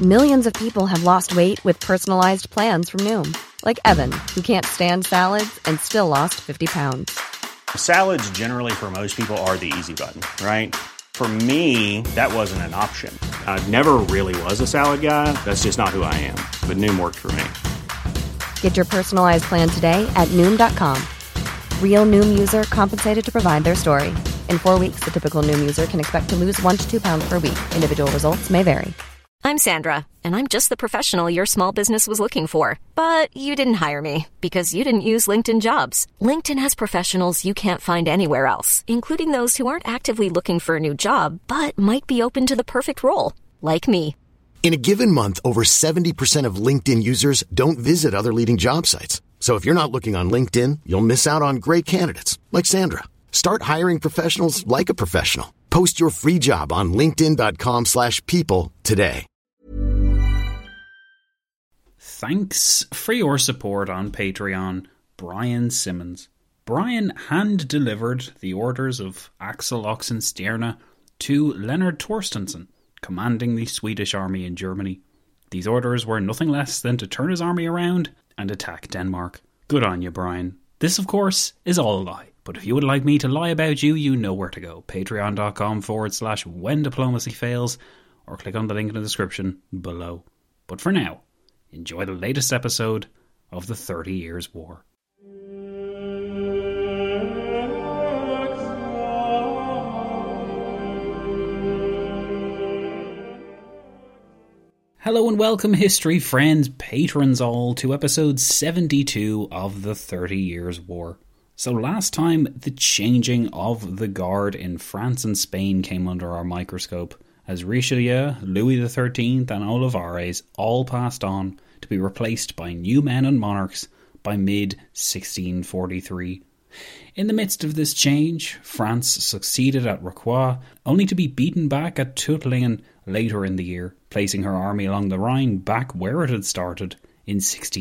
Millions of people have lost weight with personalized plans from Noom. Like Evan, who can't stand salads and still lost 50 pounds. Salads generally for most people are the easy button, right? For me, that wasn't an option. I never really was a salad guy. That's just not who I am. But Noom worked for me. Get your personalized plan today at Noom.com. Real Noom user compensated to provide their story. In 4 weeks, the typical Noom user can expect to lose 1 to 2 pounds per week. Individual results may vary. I'm Sandra, and I'm just the professional your small business was looking for. But you didn't hire me because you didn't use LinkedIn Jobs. LinkedIn has professionals you can't find anywhere else, including those who aren't actively looking for a new job, but might be open to the perfect role, like me. In a given month, over 70% of LinkedIn users don't visit other leading job sites. So if you're not looking on LinkedIn, you'll miss out on great candidates, like Sandra. Start hiring professionals like a professional. Post your free job on linkedin.com/people today. Thanks for your support on Patreon, Brian Simmons. Brian hand-delivered the orders of Axel Oxenstierna to Leonard Torstensson, commanding the Swedish army in Germany. These orders were nothing less than to turn his army around and attack Denmark. Good on you, Brian. This, of course, is all a lie. But if you would like me to lie about you, you know where to go. Patreon.com/whendiplomacyfails, or click on the link in the description below. But for now, enjoy the latest episode of the 30 Years' War. Hello and welcome, history friends, patrons all, to episode 72 of the 30 Years' War. So last time, the changing of the guard in France and Spain came under our microscope, as Richelieu, Louis XIII and Olivares all passed on to be replaced by new men and monarchs by mid-1643. In the midst of this change, France succeeded at Rocroi, only to be beaten back at Tuttlingen later in the year, placing her army along the Rhine back where it had started in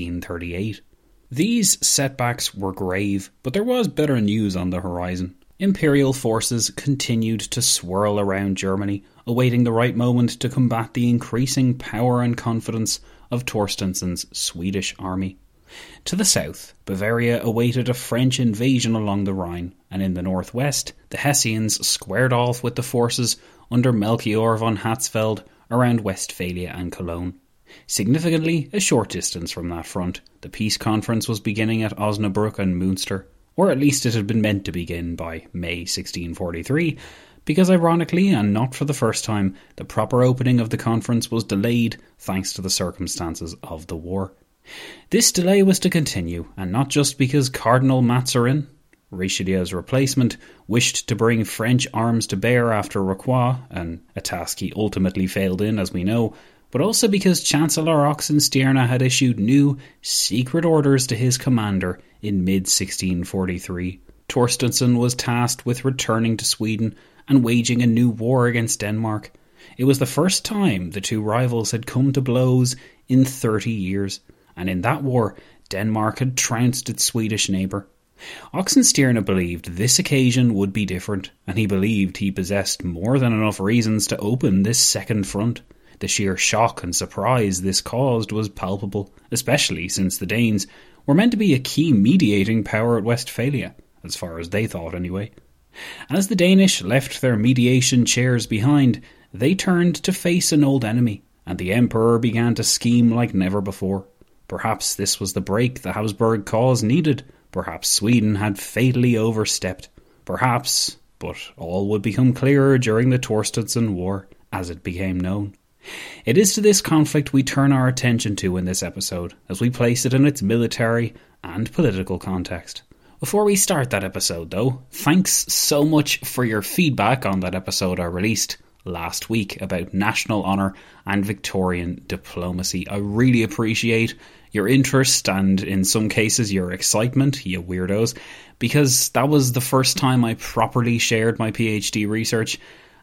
1638. These setbacks were grave, but there was better news on the horizon. Imperial forces continued to swirl around Germany, awaiting the right moment to combat the increasing power and confidence of Torstensson's Swedish army. To the south, Bavaria awaited a French invasion along the Rhine, and in the northwest, the Hessians squared off with the forces under Melchior von Hatzfeld around Westphalia and Cologne. Significantly, a short distance from that front, the peace conference was beginning at Osnabrück and Münster, or at least it had been meant to begin by May 1643, because ironically, and not for the first time, the proper opening of the conference was delayed thanks to the circumstances of the war. This delay was to continue, and not just because Cardinal Mazarin, Richelieu's replacement, wished to bring French arms to bear after Rocroi, and a task he ultimately failed in, as we know, but also because Chancellor Oxenstierna had issued new, secret orders to his commander in mid-1643. Torstensson was tasked with returning to Sweden and waging a new war against Denmark. It was the first time the two rivals had come to blows in 30 years, and in that war, Denmark had trounced its Swedish neighbour. Oxenstierna believed this occasion would be different, and he believed he possessed more than enough reasons to open this second front. The sheer shock and surprise this caused was palpable, especially since the Danes were meant to be a key mediating power at Westphalia, as far as they thought anyway. As the Danish left their mediation chairs behind, they turned to face an old enemy, and the Emperor began to scheme like never before. Perhaps this was the break the Habsburg cause needed. Perhaps Sweden had fatally overstepped. Perhaps, but all would become clearer during the Torstensson War, as it became known. It is to this conflict we turn our attention to in this episode, as we place it in its military and political context. Before we start that episode though, thanks so much for your feedback on that episode I released last week about national honour and Victorian diplomacy. I really appreciate your interest and in some cases your excitement, you weirdos, because that was the first time I properly shared my PhD research.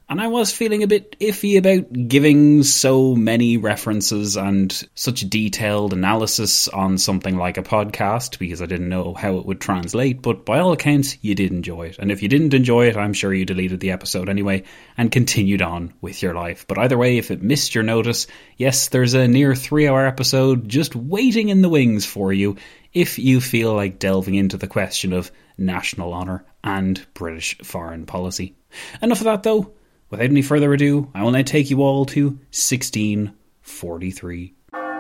And I was feeling a bit iffy about giving so many references and such detailed analysis on something like a podcast because I didn't know how it would translate, but by all accounts, you did enjoy it. And if you didn't enjoy it, I'm sure you deleted the episode anyway and continued on with your life. But either way, if it missed your notice, yes, there's a near 3-hour episode just waiting in the wings for you if you feel like delving into the question of national honour and British foreign policy. Enough of that though. Without any further ado, I will now take you all to 1643.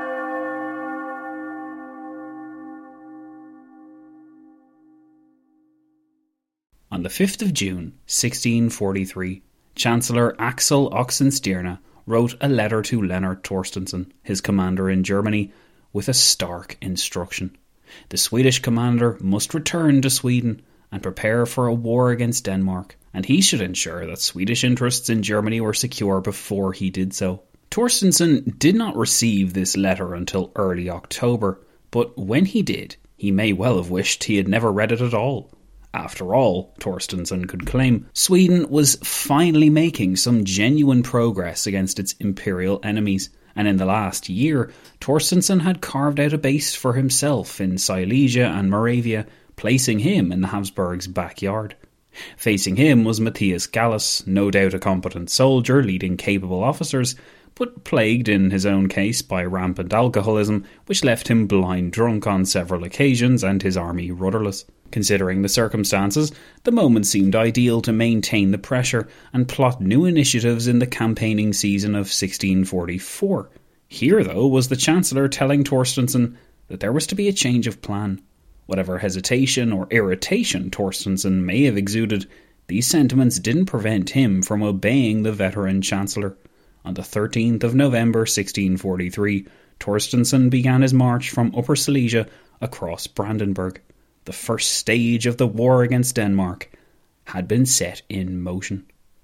On the 5th of June, 1643, Chancellor Axel Oxenstierna wrote a letter to Lennart Torstensson, his commander in Germany, with a stark instruction. The Swedish commander must return to Sweden and prepare for a war against Denmark, and he should ensure that Swedish interests in Germany were secure before he did so. Torstensson did not receive this letter until early October, but when he did, he may well have wished he had never read it at all. After all, Torstensson could claim, Sweden was finally making some genuine progress against its imperial enemies, and in the last year, Torstensson had carved out a base for himself in Silesia and Moravia, placing him in the Habsburgs' backyard. Facing him was Matthias Gallus, no doubt a competent soldier leading capable officers, but plagued in his own case by rampant alcoholism, which left him blind drunk on several occasions and his army rudderless. Considering the circumstances, the moment seemed ideal to maintain the pressure and plot new initiatives in the campaigning season of 1644. Here, though, was the Chancellor telling Torstensson that there was to be a change of plan. Whatever hesitation or irritation Torstensson may have exuded, these sentiments didn't prevent him from obeying the veteran Chancellor. On the 13th of November 1643, Torstensson began his march from Upper Silesia across Brandenburg. The first stage of the war against Denmark had been set in motion.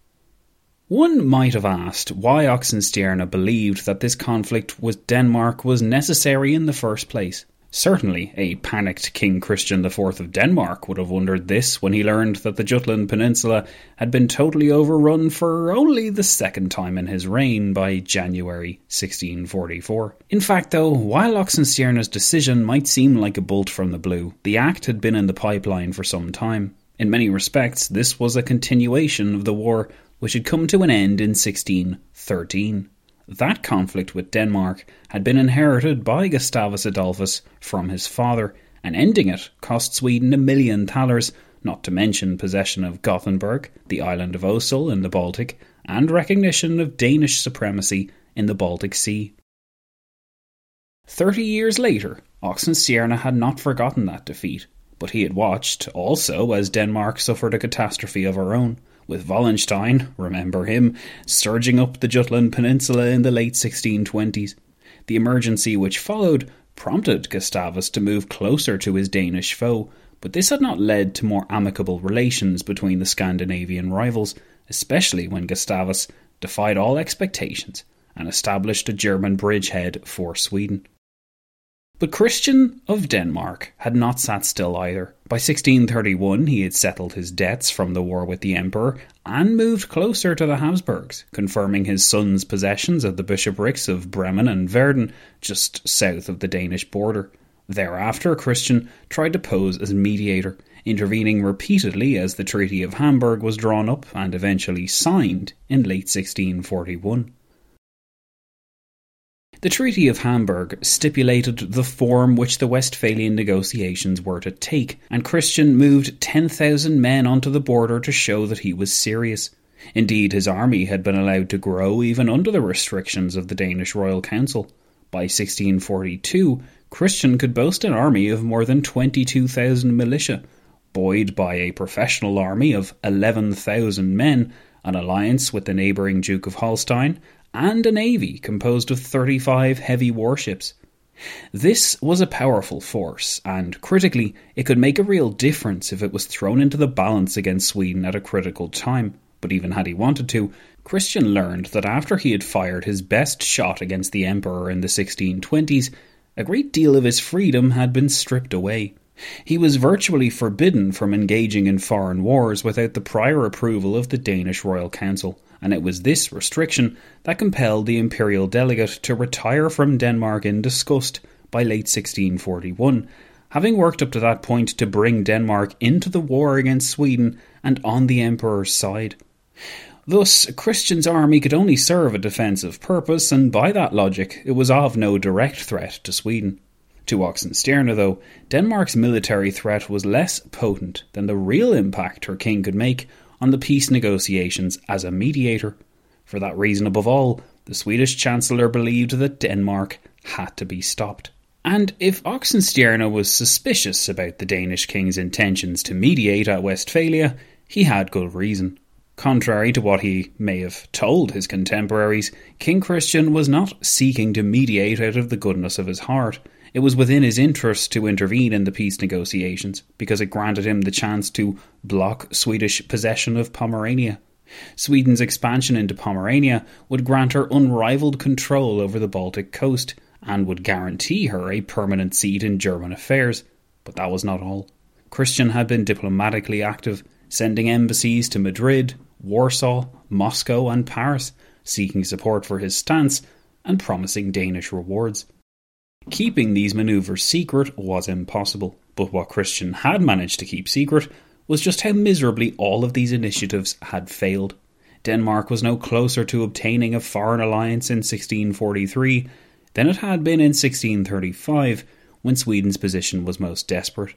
One might have asked why Oxenstierna believed that this conflict with Denmark was necessary in the first place. Certainly, a panicked King Christian IV of Denmark would have wondered this when he learned that the Jutland Peninsula had been totally overrun for only the second time in his reign by January 1644. In fact, though, while Oxenstierna's decision might seem like a bolt from the blue, the act had been in the pipeline for some time. In many respects, this was a continuation of the war which had come to an end in 1613. That conflict with Denmark had been inherited by Gustavus Adolphus from his father, and ending it cost Sweden 1 million thalers, not to mention possession of Gothenburg, the island of Osel in the Baltic, and recognition of Danish supremacy in the Baltic Sea. 30 years later, Oxenstierna had not forgotten that defeat, but he had watched, also, as Denmark suffered a catastrophe of her own, with Wallenstein, remember him, surging up the Jutland Peninsula in the late 1620s. The emergency which followed prompted Gustavus to move closer to his Danish foe, but this had not led to more amicable relations between the Scandinavian rivals, especially when Gustavus defied all expectations and established a German bridgehead for Sweden. But Christian of Denmark had not sat still either. By 1631 he had settled his debts from the war with the Emperor and moved closer to the Habsburgs, confirming his son's possessions of the bishoprics of Bremen and Verden, just south of the Danish border. Thereafter, Christian tried to pose as mediator, intervening repeatedly as the Treaty of Hamburg was drawn up and eventually signed in late 1641. The Treaty of Hamburg stipulated the form which the Westphalian negotiations were to take, and Christian moved 10,000 men onto the border to show that he was serious. Indeed, his army had been allowed to grow even under the restrictions of the Danish Royal Council. By 1642, Christian could boast an army of more than 22,000 militia, buoyed by a professional army of 11,000 men, an alliance with the neighbouring Duke of Holstein, and a navy composed of 35 heavy warships. This was a powerful force, and critically, it could make a real difference if it was thrown into the balance against Sweden at a critical time. But even had he wanted to, Christian learned that after he had fired his best shot against the Emperor in the 1620s, a great deal of his freedom had been stripped away. He was virtually forbidden from engaging in foreign wars without the prior approval of the Danish Royal Council, and it was this restriction that compelled the imperial delegate to retire from Denmark in disgust by late 1641, having worked up to that point to bring Denmark into the war against Sweden and on the emperor's side. Thus, Christian's army could only serve a defensive purpose, and by that logic, it was of no direct threat to Sweden. To Oxenstierna, though, Denmark's military threat was less potent than the real impact her king could make on the peace negotiations as a mediator. For that reason above all, the Swedish Chancellor believed that Denmark had to be stopped. And if Oxenstierna was suspicious about the Danish king's intentions to mediate at Westphalia, he had good reason. Contrary to what he may have told his contemporaries, King Christian was not seeking to mediate out of the goodness of his heart. It was within his interest to intervene in the peace negotiations, because it granted him the chance to block Swedish possession of Pomerania. Sweden's expansion into Pomerania would grant her unrivaled control over the Baltic coast, and would guarantee her a permanent seat in German affairs. But that was not all. Christian had been diplomatically active, sending embassies to Madrid, Warsaw, Moscow and Paris, seeking support for his stance and promising Danish rewards. Keeping these manoeuvres secret was impossible, but what Christian had managed to keep secret was just how miserably all of these initiatives had failed. Denmark was no closer to obtaining a foreign alliance in 1643 than it had been in 1635, when Sweden's position was most desperate.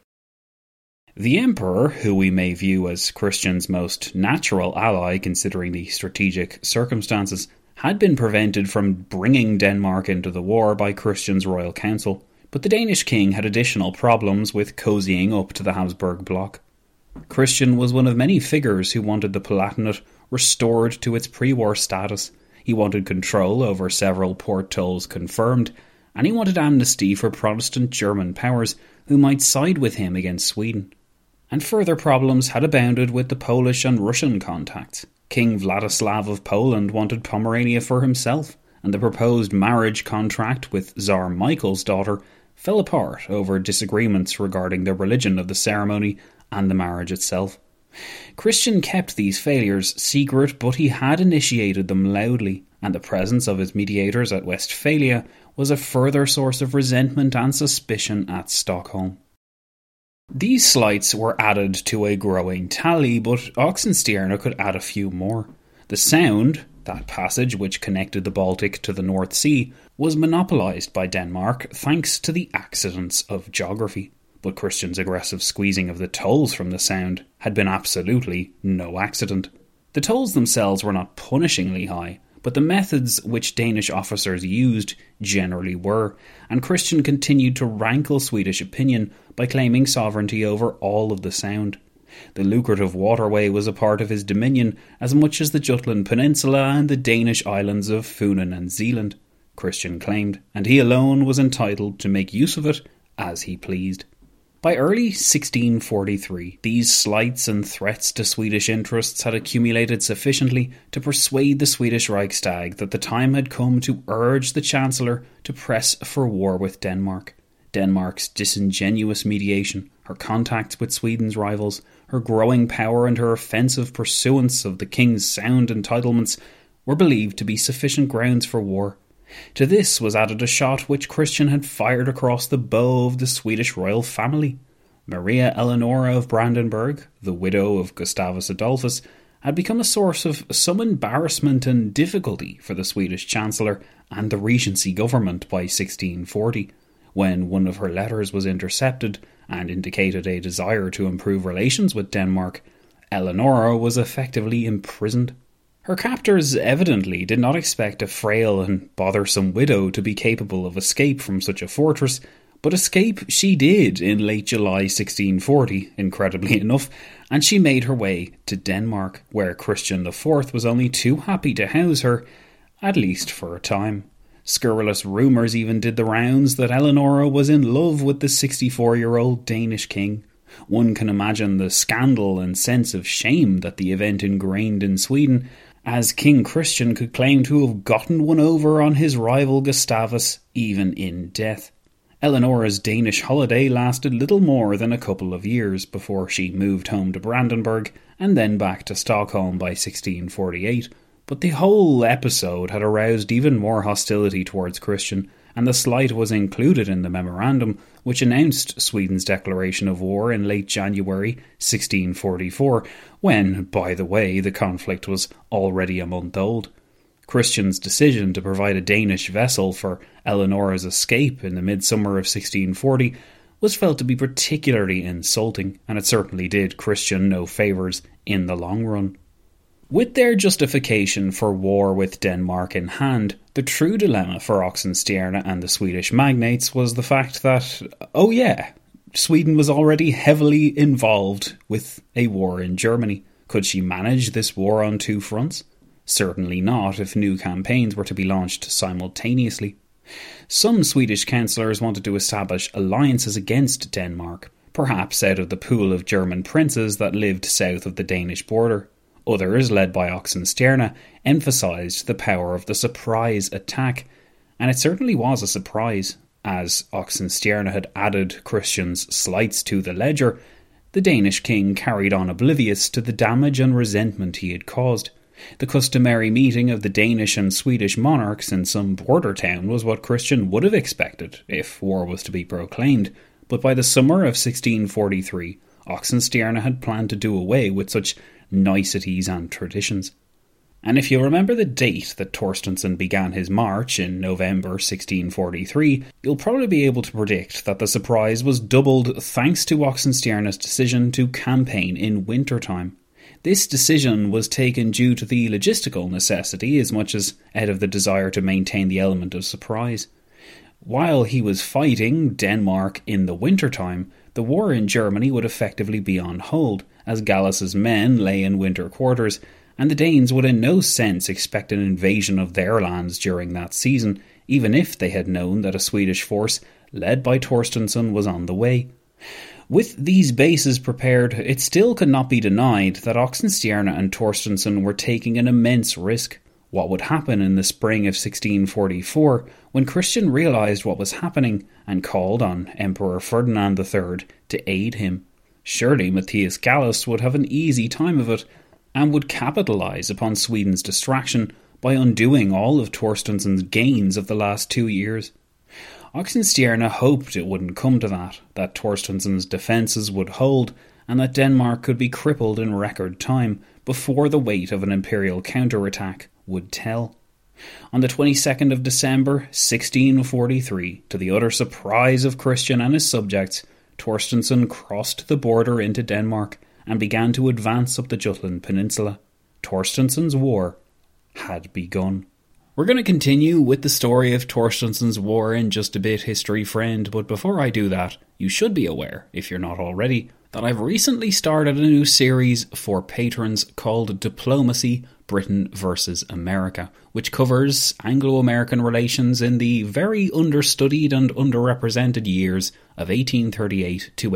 The Emperor, who we may view as Christian's most natural ally considering the strategic circumstances, had been prevented from bringing Denmark into the war by Christian's royal council, but the Danish king had additional problems with cozying up to the Habsburg bloc. Christian was one of many figures who wanted the Palatinate restored to its pre-war status. He wanted control over several port tolls confirmed, and he wanted amnesty for Protestant German powers who might side with him against Sweden. And further problems had abounded with the Polish and Russian contacts. King Vladislav of Poland wanted Pomerania for himself, and the proposed marriage contract with Tsar Michael's daughter fell apart over disagreements regarding the religion of the ceremony and the marriage itself. Christian kept these failures secret, but he had initiated them loudly, and the presence of his mediators at Westphalia was a further source of resentment and suspicion at Stockholm. These slights were added to a growing tally, but Oxenstierna could add a few more. The Sound, that passage which connected the Baltic to the North Sea, was monopolised by Denmark thanks to the accidents of geography. But Christian's aggressive squeezing of the tolls from the Sound had been absolutely no accident. The tolls themselves were not punishingly high, but the methods which Danish officers used generally were, and Christian continued to rankle Swedish opinion by claiming sovereignty over all of the Sound. The lucrative waterway was a part of his dominion as much as the Jutland Peninsula and the Danish islands of Funen and Zealand, Christian claimed, and he alone was entitled to make use of it as he pleased. By early 1643, these slights and threats to Swedish interests had accumulated sufficiently to persuade the Swedish Reichstag that the time had come to urge the Chancellor to press for war with Denmark. Denmark's disingenuous mediation, her contacts with Sweden's rivals, her growing power and her offensive pursuance of the king's sound entitlements were believed to be sufficient grounds for war. To this was added a shot which Christian had fired across the bow of the Swedish royal family. Maria Eleonora of Brandenburg, the widow of Gustavus Adolphus, had become a source of some embarrassment and difficulty for the Swedish Chancellor and the Regency government by 1640, when one of her letters was intercepted and indicated a desire to improve relations with Denmark. Eleonora was effectively imprisoned. Her captors evidently did not expect a frail and bothersome widow to be capable of escape from such a fortress, but escape she did in late July 1640, incredibly enough, and she made her way to Denmark, where Christian IV was only too happy to house her, at least for a time. Scurrilous rumours even did the rounds that Eleonora was in love with the 64-year-old Danish king. One can imagine the scandal and sense of shame that the event ingrained in Sweden, as King Christian could claim to have gotten one over on his rival Gustavus, even in death. Eleonora's Danish holiday lasted little more than a couple of years before she moved home to Brandenburg and then back to Stockholm by 1648, But the whole episode had aroused even more hostility towards Christian, and the slight was included in the memorandum which announced Sweden's declaration of war in late January 1644, when, by the way, the conflict was already a month old. Christian's decision to provide a Danish vessel for Eleanor's escape in the midsummer of 1640 was felt to be particularly insulting, and it certainly did Christian no favours in the long run. With their justification for war with Denmark in hand, the true dilemma for Oxenstierna and the Swedish magnates was the fact that, oh yeah, Sweden was already heavily involved with a war in Germany. Could she manage this war on two fronts? Certainly not if new campaigns were to be launched simultaneously. Some Swedish councillors wanted to establish alliances against Denmark, perhaps out of the pool of German princes that lived south of the Danish border. Others, led by Oxenstierna, emphasised the power of the surprise attack, and it certainly was a surprise. As Oxenstierna had added Christian's slights to the ledger, the Danish king carried on oblivious to the damage and resentment he had caused. The customary meeting of the Danish and Swedish monarchs in some border town was what Christian would have expected if war was to be proclaimed, but by the summer of 1643, Oxenstierna had planned to do away with such niceties and traditions. And if you remember the date that Torstenson began his march in November 1643, you'll probably be able to predict that the surprise was doubled thanks to Oxenstierna's decision to campaign in wintertime. This decision was taken due to the logistical necessity as much as out of the desire to maintain the element of surprise. While he was fighting Denmark in the wintertime, the war in Germany would effectively be on hold, as Gallus's men lay in winter quarters, and the Danes would in no sense expect an invasion of their lands during that season, even if they had known that a Swedish force, led by Torstensson, was on the way. With these bases prepared, it still could not be denied that Oxenstierna and Torstensson were taking an immense risk. What would happen in the spring of 1644 when Christian realised what was happening and called on Emperor Ferdinand III to aid him? Surely Matthias Gallus would have an easy time of it and would capitalise upon Sweden's distraction by undoing all of Torstensson's gains of the last 2 years. Oxenstierna hoped it wouldn't come to that Torstensson's defences would hold and that Denmark could be crippled in record time before the weight of an imperial counterattack would tell. On the 22nd of December 1643, to the utter surprise of Christian and his subjects, Torstensson crossed the border into Denmark and began to advance up the Jutland Peninsula. Torstensson's war had begun. We're going to continue with the story of Torstensson's war in just a bit, history friend, but before I do that, you should be aware, if you're not already, that I've recently started a new series for patrons called Diplomacy, Britain versus America, which covers Anglo-American relations in the very understudied and underrepresented years of 1838 to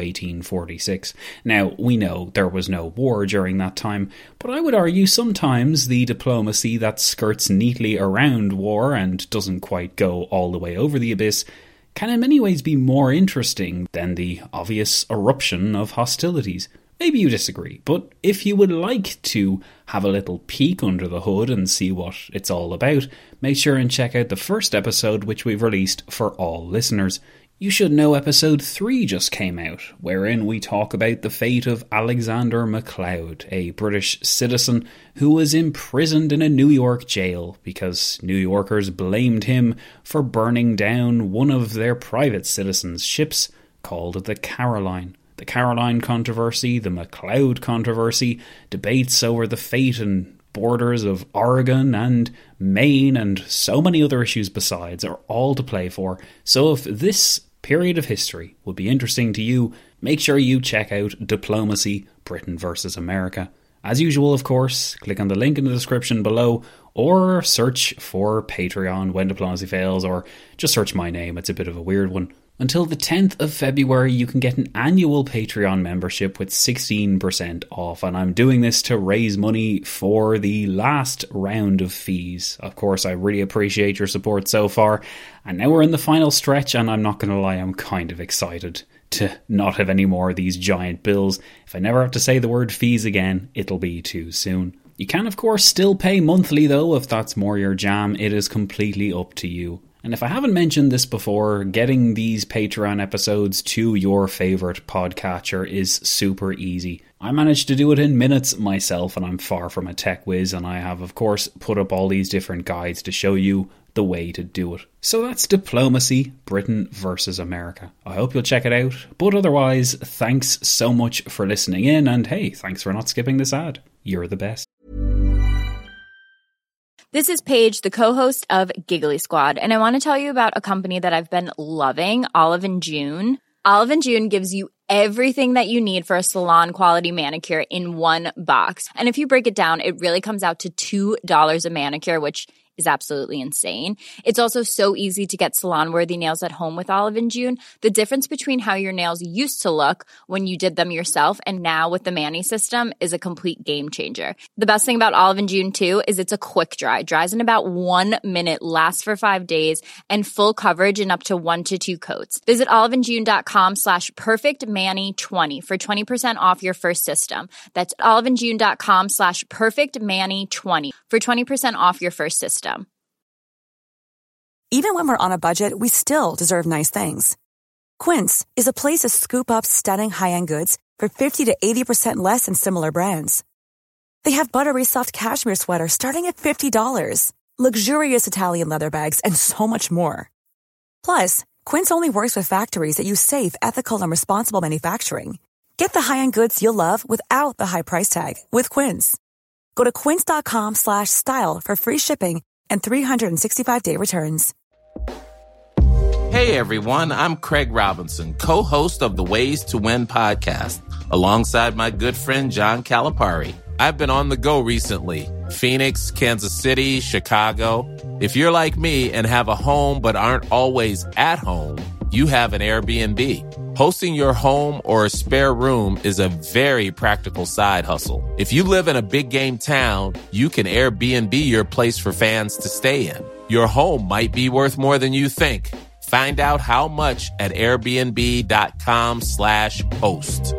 1846. Now, we know there was no war during that time, but I would argue sometimes the diplomacy that skirts neatly around war and doesn't quite go all the way over the abyss can in many ways be more interesting than the obvious eruption of hostilities. Maybe you disagree, but if you would like to have a little peek under the hood and see what it's all about, make sure and check out the first episode which we've released for all listeners. You should know episode 3 just came out, wherein we talk about the fate of Alexander MacLeod, a British citizen who was imprisoned in a New York jail because New Yorkers blamed him for burning down one of their private citizens' ships called the Caroline. The Caroline controversy, the MacLeod controversy, debates over the fate and borders of Oregon and Maine and so many other issues besides are all to play for. So if this period of history would be interesting to you, make sure you check out Diplomacy, Britain versus America. As usual, of course, click on the link in the description below or search for Patreon When Diplomacy Fails, or just search my name, it's a bit of a weird one. Until the 10th of February, you can get an annual Patreon membership with 16% off, and I'm doing this to raise money for the last round of fees. Of course, I really appreciate your support so far, and now we're in the final stretch, and I'm not going to lie, I'm kind of excited to not have any more of these giant bills. If I never have to say the word fees again, it'll be too soon. You can of course still pay monthly though if that's more your jam. It is completely up to you. And if I haven't mentioned this before, getting these Patreon episodes to your favourite podcatcher is super easy. I managed to do it in minutes myself, and I'm far from a tech whiz, and I have of course put up all these different guides to show you the way to do it. So that's Diplomacy, Britain versus America. I hope you'll check it out, but otherwise, thanks so much for listening in, and hey, thanks for not skipping this ad. You're the best. This is Paige, the co-host of Giggly Squad, and I want to tell you about a company that I've been loving, Olive & June. Olive & June gives you everything that you need for a salon-quality manicure in one box. And if you break it down, it really comes out to $2 a manicure, which is absolutely insane. It's also so easy to get salon-worthy nails at home with Olive & June. The difference between how your nails used to look when you did them yourself and now with the Mani system is a complete game changer. The best thing about Olive & June too is it's a quick dry. Dries in about 1 minute, lasts for 5 days, and full coverage in up to 1 to 2 coats. Visit oliveandjune.com/perfectmani20 for 20% off your first system. That's oliveandjune.com/perfectmani20 for 20% off your first system. Even when we're on a budget, we still deserve nice things. Quince is a place to scoop up stunning high-end goods for 50 to 80% less than similar brands. They have buttery soft cashmere sweaters starting at $50, luxurious Italian leather bags, and so much more. Plus, Quince only works with factories that use safe, ethical, and responsible manufacturing. Get the high-end goods you'll love without the high price tag with Quince. Go to quince.com/style for free shipping and 365-day returns. Hey everyone, I'm Craig Robinson, co-host of the Ways to Win podcast, alongside my good friend John Calipari. I've been on the go recently. Phoenix, Kansas City, Chicago. If you're like me and have a home but aren't always at home, you have an Airbnb. Hosting your home or a spare room is a very practical side hustle. If you live in a big game town, you can Airbnb your place for fans to stay in. Your home might be worth more than you think. Find out how much at airbnb.com/host.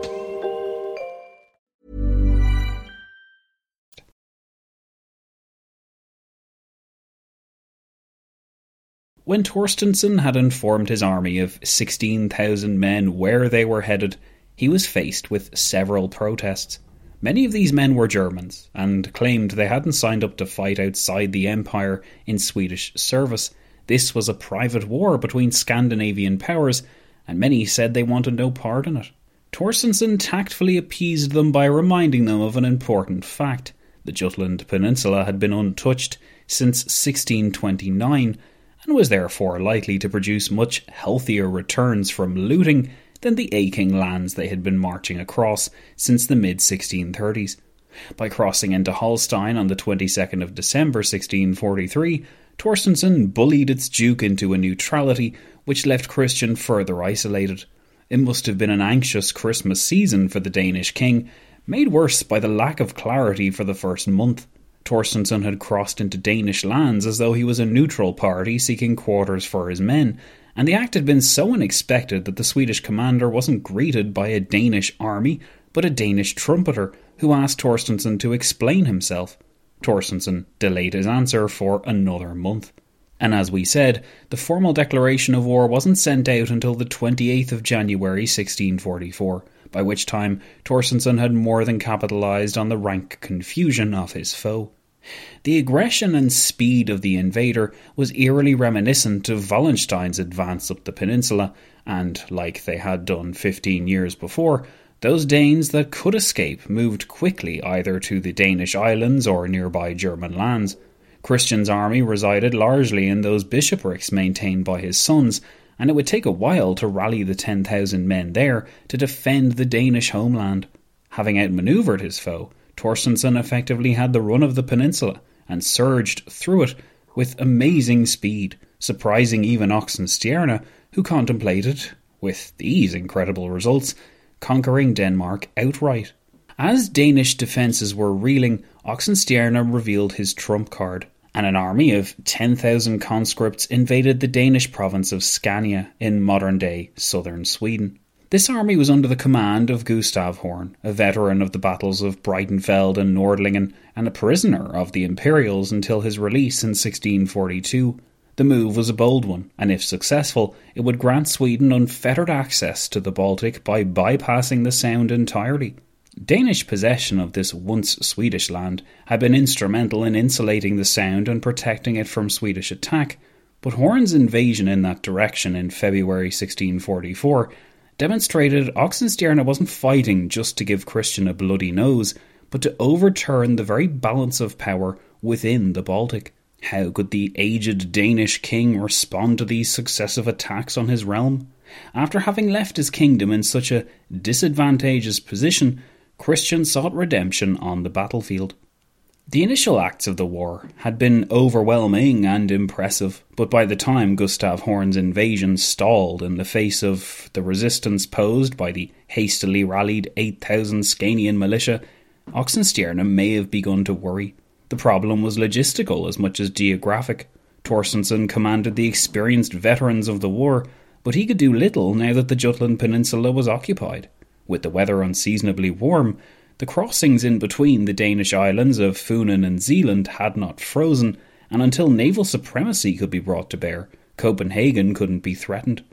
When Torstenson had informed his army of 16,000 men where they were headed, he was faced with several protests. Many of these men were Germans, and claimed they hadn't signed up to fight outside the Empire in Swedish service. This was a private war between Scandinavian powers, and many said they wanted no part in it. Torstenson tactfully appeased them by reminding them of an important fact. The Jutland Peninsula had been untouched since 1629, and was therefore likely to produce much healthier returns from looting than the aching lands they had been marching across since the mid-1630s. By crossing into Holstein on the 22nd of December 1643, Torstenson bullied its duke into a neutrality which left Christian further isolated. It must have been an anxious Christmas season for the Danish king, made worse by the lack of clarity for the first month. Torstenson had crossed into Danish lands as though he was a neutral party seeking quarters for his men, and the act had been so unexpected that the Swedish commander wasn't greeted by a Danish army, but a Danish trumpeter who asked Torstenson to explain himself. Torstenson delayed his answer for another month. And as we said, the formal declaration of war wasn't sent out until the 28th of January 1644, by which time Torstenson had more than capitalised on the rank confusion of his foe. The aggression and speed of the invader was eerily reminiscent of Wallenstein's advance up the peninsula, and, like they had done 15 years before, those Danes that could escape moved quickly either to the Danish islands or nearby German lands. Christian's army resided largely in those bishoprics maintained by his sons, and it would take a while to rally the 10,000 men there to defend the Danish homeland. Having outmanoeuvred his foe, Torstenson effectively had the run of the peninsula and surged through it with amazing speed, surprising even Oxenstierna, who contemplated, with these incredible results, conquering Denmark outright. As Danish defences were reeling, Oxenstierna revealed his trump card, and an army of 10,000 conscripts invaded the Danish province of Scania in modern-day southern Sweden. This army was under the command of Gustav Horn, a veteran of the battles of Breitenfeld and Nordlingen, and a prisoner of the Imperials until his release in 1642. The move was a bold one, and if successful, it would grant Sweden unfettered access to the Baltic by bypassing the Sound entirely. Danish possession of this once Swedish land had been instrumental in insulating the Sound and protecting it from Swedish attack, but Horn's invasion in that direction in February 1644 demonstrated Oxenstierna wasn't fighting just to give Christian a bloody nose, but to overturn the very balance of power within the Baltic. How could the aged Danish king respond to these successive attacks on his realm? After having left his kingdom in such a disadvantageous position, Christian sought redemption on the battlefield. The initial acts of the war had been overwhelming and impressive, but by the time Gustav Horn's invasion stalled in the face of the resistance posed by the hastily rallied 8,000 Scanian militia, Oxenstierna may have begun to worry. The problem was logistical as much as geographic. Torstensson commanded the experienced veterans of the war, but he could do little now that the Jutland Peninsula was occupied. With the weather unseasonably warm, the crossings in between the Danish islands of Funen and Zealand had not frozen, and until naval supremacy could be brought to bear, Copenhagen couldn't be threatened.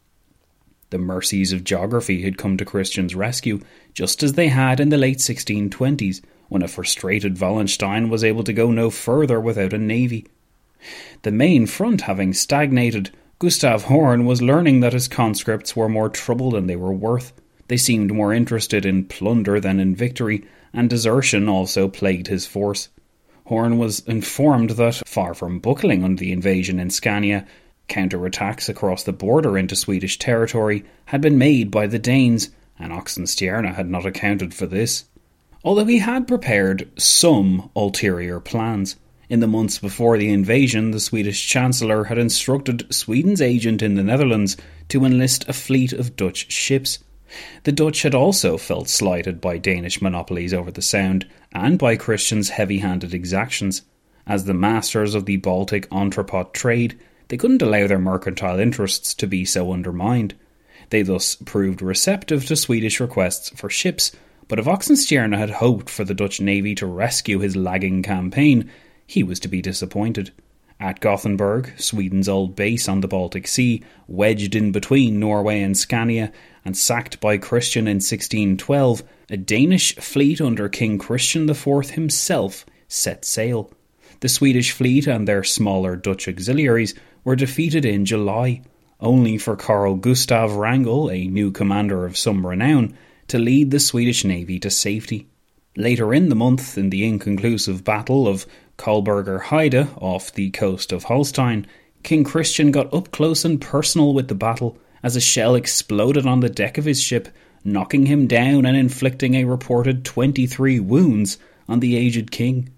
The mercies of geography had come to Christian's rescue, just as they had in the late 1620s, when a frustrated Wallenstein was able to go no further without a navy. The main front having stagnated, Gustav Horn was learning that his conscripts were more trouble than they were worth. They seemed more interested in plunder than in victory, and desertion also plagued his force. Horn was informed that, far from buckling under the invasion in Scania, counterattacks across the border into Swedish territory had been made by the Danes, and Oxenstierna had not accounted for this. Although he had prepared some ulterior plans. In the months before the invasion, the Swedish Chancellor had instructed Sweden's agent in the Netherlands to enlist a fleet of Dutch ships. The Dutch had also felt slighted by Danish monopolies over the Sound and by Christian's heavy-handed exactions. As the masters of the Baltic entrepot trade, they couldn't allow their mercantile interests to be so undermined. They thus proved receptive to Swedish requests for ships, but if Oxenstierna had hoped for the Dutch navy to rescue his lagging campaign, he was to be disappointed. At Gothenburg, Sweden's old base on the Baltic Sea, wedged in between Norway and Scania, and sacked by Christian in 1612, a Danish fleet under King Christian IV himself set sail. The Swedish fleet and their smaller Dutch auxiliaries were defeated in July, only for Carl Gustav Wrangel, a new commander of some renown, to lead the Swedish navy to safety. Later in the month, in the inconclusive battle of Kolberger Heide off the coast of Holstein, King Christian got up close and personal with the battle as a shell exploded on the deck of his ship, knocking him down and inflicting a reported 23 wounds on the aged king.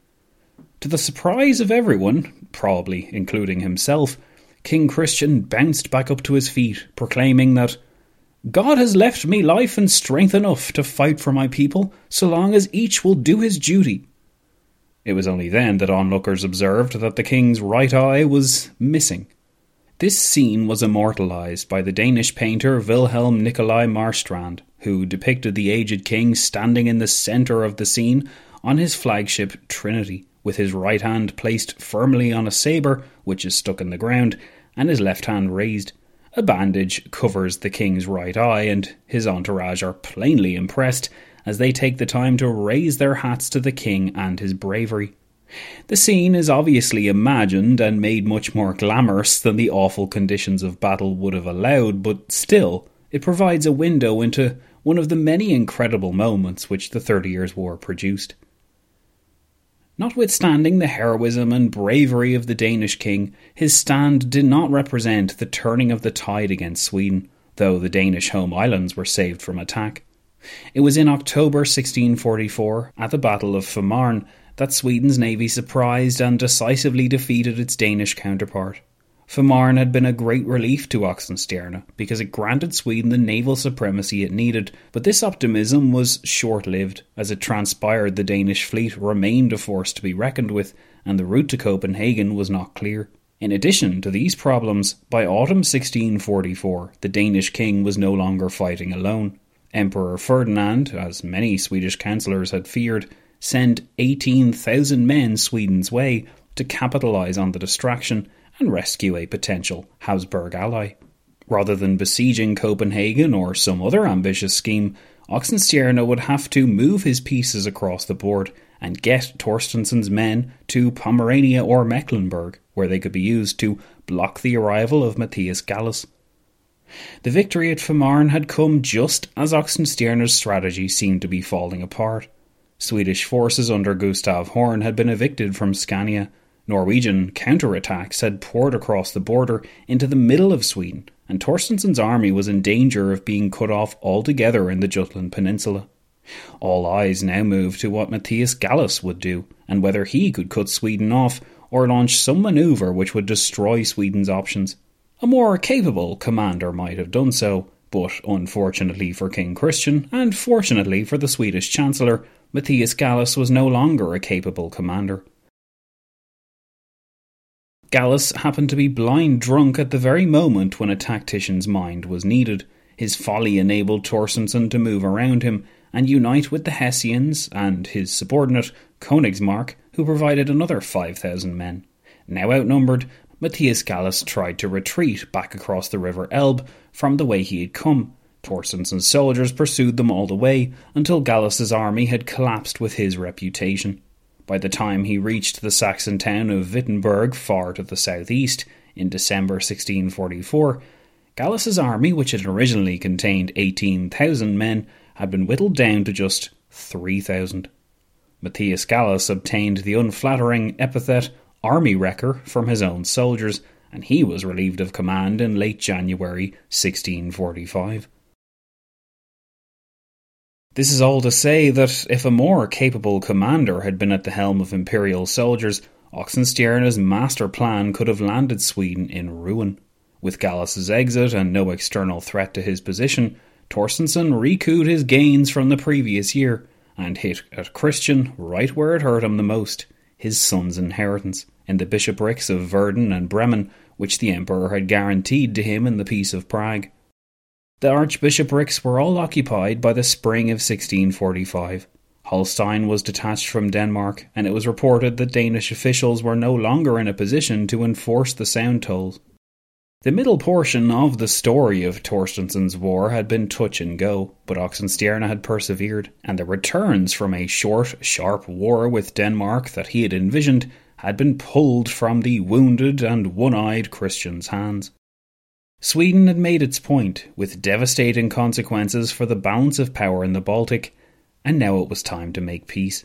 To the surprise of everyone, probably including himself, King Christian bounced back up to his feet, proclaiming that God has left me life and strength enough to fight for my people, so long as each will do his duty. It was only then that onlookers observed that the king's right eye was missing. This scene was immortalised by the Danish painter Wilhelm Nicolai Marstrand, who depicted the aged king standing in the centre of the scene on his flagship Trinity, with his right hand placed firmly on a sabre, which is stuck in the ground, and his left hand raised. A bandage covers the king's right eye, and his entourage are plainly impressed as they take the time to raise their hats to the king and his bravery. The scene is obviously imagined and made much more glamorous than the awful conditions of battle would have allowed, but still, it provides a window into one of the many incredible moments which the 30 Years' War produced. Notwithstanding the heroism and bravery of the Danish king, his stand did not represent the turning of the tide against Sweden, though the Danish home islands were saved from attack. It was in October 1644, at the Battle of Fehmarn, that Sweden's navy surprised and decisively defeated its Danish counterpart. Fehmarn had been a great relief to Oxenstierna because it granted Sweden the naval supremacy it needed, but this optimism was short-lived. As it transpired, the Danish fleet remained a force to be reckoned with, and the route to Copenhagen was not clear. In addition to these problems, by autumn 1644, the Danish king was no longer fighting alone. Emperor Ferdinand, as many Swedish councillors had feared, sent 18,000 men Sweden's way to capitalise on the distraction and rescue a potential Habsburg ally. Rather than besieging Copenhagen or some other ambitious scheme, Oxenstierna would have to move his pieces across the board and get Torstensson's men to Pomerania or Mecklenburg, where they could be used to block the arrival of Matthias Gallus. The victory at Fehmarn had come just as Oxenstierna's strategy seemed to be falling apart. Swedish forces under Gustav Horn had been evicted from Scania. Norwegian counterattacks had poured across the border into the middle of Sweden, and Torstensson's army was in danger of being cut off altogether in the Jutland Peninsula. All eyes now moved to what Matthias Gallus would do, and whether he could cut Sweden off or launch some manoeuvre which would destroy Sweden's options. A more capable commander might have done so, but unfortunately for King Christian, and fortunately for the Swedish Chancellor, Matthias Gallus was no longer a capable commander. Gallus happened to be blind drunk at the very moment when a tactician's mind was needed. His folly enabled Torstensson to move around him and unite with the Hessians and his subordinate, Königsmark, who provided another 5,000 men. Now outnumbered, Matthias Gallus tried to retreat back across the River Elbe from the way he had come. Torstensson's soldiers pursued them all the way until Gallus's army had collapsed with his reputation. By the time he reached the Saxon town of Wittenberg, far to the southeast, in December 1644, Gallus's army, which had originally contained 18,000 men, had been whittled down to just 3,000. Matthias Gallus obtained the unflattering epithet Army Wrecker from his own soldiers, and he was relieved of command in late January 1645. This is all to say that if a more capable commander had been at the helm of imperial soldiers, Oxenstierna's master plan could have landed Sweden in ruin. With Gallus's exit and no external threat to his position, Torstensson recouped his gains from the previous year and hit at Christian right where it hurt him the most, his son's inheritance, in the bishoprics of Verden and Bremen, which the emperor had guaranteed to him in the Peace of Prague. The archbishoprics were all occupied by the spring of 1645. Holstein was detached from Denmark, and it was reported that Danish officials were no longer in a position to enforce the sound tolls. The middle portion of the story of Torstensson's war had been touch and go, but Oxenstierna had persevered, and the returns from a short, sharp war with Denmark that he had envisioned had been pulled from the wounded and one-eyed Christian's hands. Sweden had made its point, with devastating consequences for the balance of power in the Baltic, and now it was time to make peace.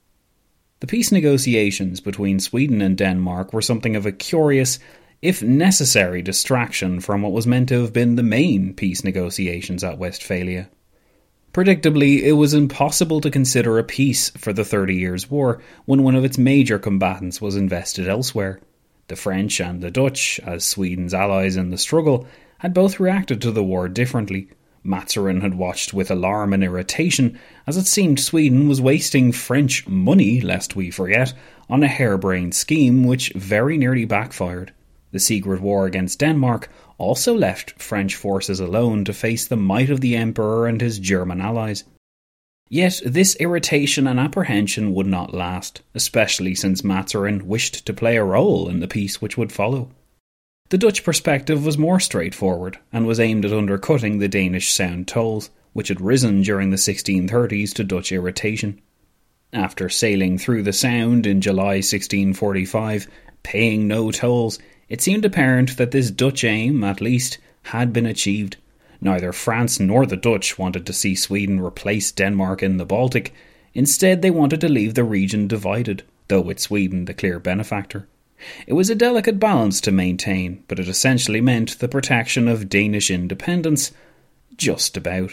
The peace negotiations between Sweden and Denmark were something of a curious, if necessary, distraction from what was meant to have been the main peace negotiations at Westphalia. Predictably, it was impossible to consider a peace for the 30 Years' War when one of its major combatants was invested elsewhere. The French and the Dutch, as Sweden's allies in the struggle, had both reacted to the war differently. Mazarin had watched with alarm and irritation as it seemed Sweden was wasting French money, lest we forget, on a harebrained scheme which very nearly backfired. The secret war against Denmark also left French forces alone to face the might of the Emperor and his German allies. Yet this irritation and apprehension would not last, especially since Mazarin wished to play a role in the peace which would follow. The Dutch perspective was more straightforward and was aimed at undercutting the Danish sound tolls, which had risen during the 1630s to Dutch irritation. After sailing through the Sound in July 1645, paying no tolls, it seemed apparent that this Dutch aim, at least, had been achieved. Neither France nor the Dutch wanted to see Sweden replace Denmark in the Baltic. Instead, they wanted to leave the region divided, though with Sweden the clear benefactor. It was a delicate balance to maintain, but it essentially meant the protection of Danish independence, just about.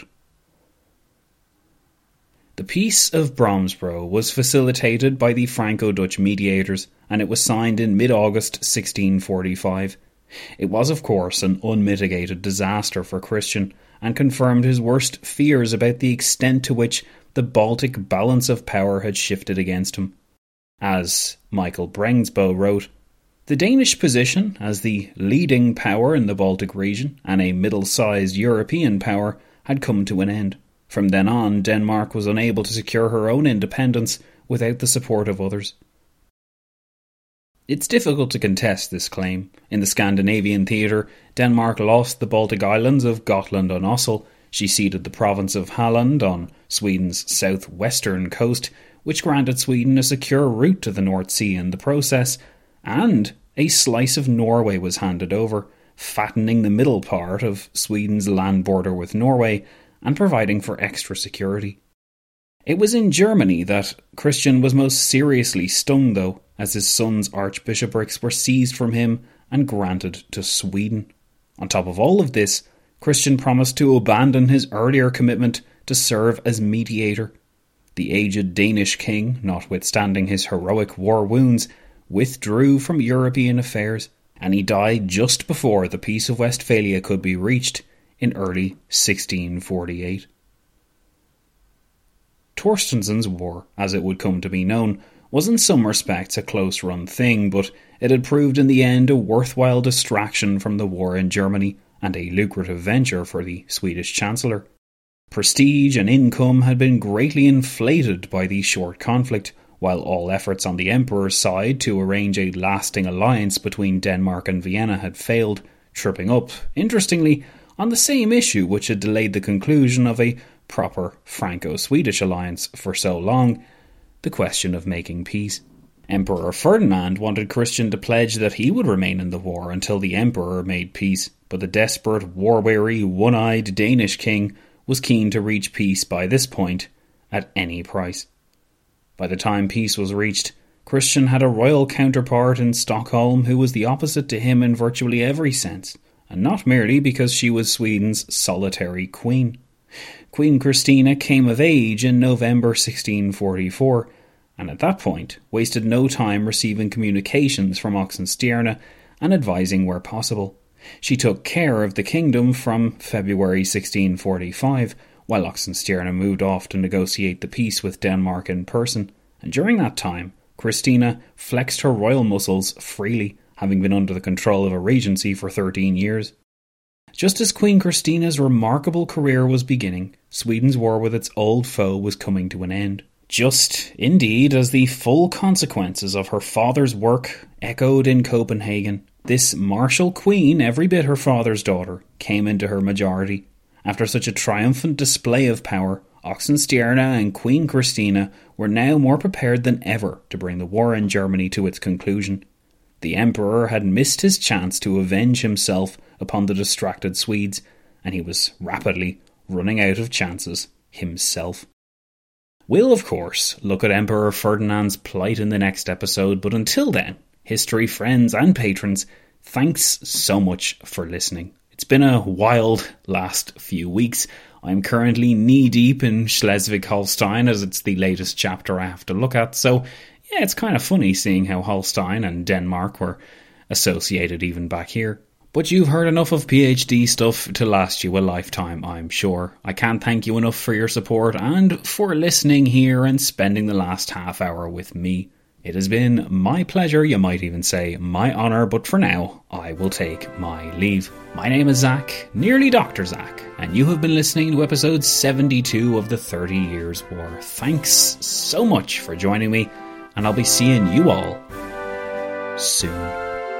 The Peace of Bromsbro was facilitated by the Franco-Dutch mediators, and it was signed in mid-August 1645. It was, of course, an unmitigated disaster for Christian, and confirmed his worst fears about the extent to which the Baltic balance of power had shifted against him. As Michael Brengsbo wrote, The Danish position as the leading power in the Baltic region and a middle-sized European power had come to an end. From then on, Denmark was unable to secure her own independence without the support of others. It's difficult to contest this claim. In the Scandinavian theatre, Denmark lost the Baltic islands of Gotland and Ossel. She ceded the province of Halland on Sweden's southwestern coast, which granted Sweden a secure route to the North Sea in the process, and a slice of Norway was handed over, fattening the middle part of Sweden's land border with Norway and providing for extra security. It was in Germany that Christian was most seriously stung, though, as his son's archbishoprics were seized from him and granted to Sweden. On top of all of this, Christian promised to abandon his earlier commitment to serve as mediator. The aged Danish king, notwithstanding his heroic war wounds, withdrew from European affairs, and he died just before the Peace of Westphalia could be reached in early 1648. Torstensson's War, as it would come to be known, was in some respects a close-run thing, but it had proved in the end a worthwhile distraction from the war in Germany and a lucrative venture for the Swedish Chancellor. Prestige and income had been greatly inflated by the short conflict, while all efforts on the Emperor's side to arrange a lasting alliance between Denmark and Vienna had failed, tripping up, interestingly, on the same issue which had delayed the conclusion of a proper Franco-Swedish alliance for so long, the question of making peace. Emperor Ferdinand wanted Christian to pledge that he would remain in the war until the Emperor made peace, but the desperate, war-weary, one-eyed Danish king was keen to reach peace by this point at any price. By the time peace was reached, Christian had a royal counterpart in Stockholm who was the opposite to him in virtually every sense, and not merely because she was Sweden's solitary queen. Queen Christina came of age in November 1644, and at that point wasted no time receiving communications from Oxenstierna and advising where possible. She took care of the kingdom from February 1645, while Oxenstierna moved off to negotiate the peace with Denmark in person, and during that time, Christina flexed her royal muscles freely, having been under the control of a regency for 13 years. Just as Queen Christina's remarkable career was beginning, Sweden's war with its old foe was coming to an end. Just, indeed, as the full consequences of her father's work echoed in Copenhagen, this martial queen, every bit her father's daughter, came into her majority. After such a triumphant display of power, Oxenstierna and Queen Christina were now more prepared than ever to bring the war in Germany to its conclusion. The Emperor had missed his chance to avenge himself upon the distracted Swedes, and he was rapidly running out of chances himself. We'll, of course, look at Emperor Ferdinand's plight in the next episode, but until then, history friends and patrons, thanks so much for listening. It's been a wild last few weeks. I'm currently knee-deep in Schleswig-Holstein as it's the latest chapter I have to look at, so yeah, it's kind of funny seeing how Holstein and Denmark were associated even back here. But you've heard enough of PhD stuff to last you a lifetime, I'm sure. I can't thank you enough for your support and for listening here and spending the last half hour with me. It has been my pleasure, you might even say my honour, but for now, I will take my leave. My name is Zach, nearly Dr. Zach, and you have been listening to episode 72 of the 30 Years' War. Thanks so much for joining me, and I'll be seeing you all soon.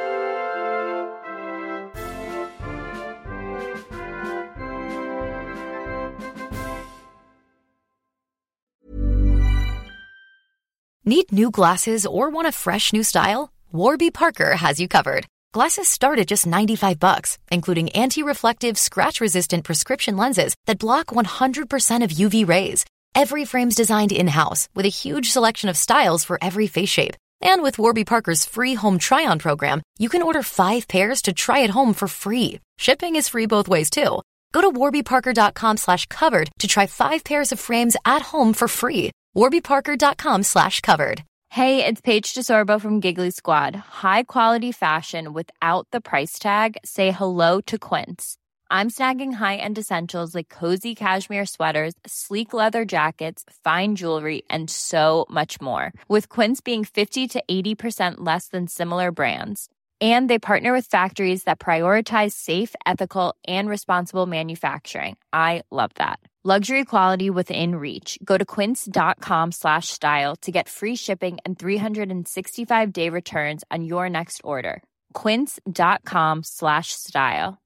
Need new glasses or want a fresh new style? Warby Parker has you covered. Glasses start at just $95, including anti-reflective, scratch-resistant prescription lenses that block 100% of UV rays. Every frame's designed in-house with a huge selection of styles for every face shape. And with Warby Parker's free home try-on program, you can order 5 pairs to try at home for free. Shipping is free both ways, too. Go to warbyparker.com/covered to try 5 pairs of frames at home for free. warbyparker.com/covered. Hey, it's Paige DeSorbo from Giggly Squad. High quality fashion without the price tag. Say hello to Quince. I'm snagging high-end essentials like cozy cashmere sweaters, sleek leather jackets, fine jewelry, and so much more. With Quince being 50 to 80% less than similar brands. And they partner with factories that prioritize safe, ethical, and responsible manufacturing. I love that. Luxury quality within reach. Go to quince.com/style to get free shipping and 365-day returns on your next order. Quince.com/style.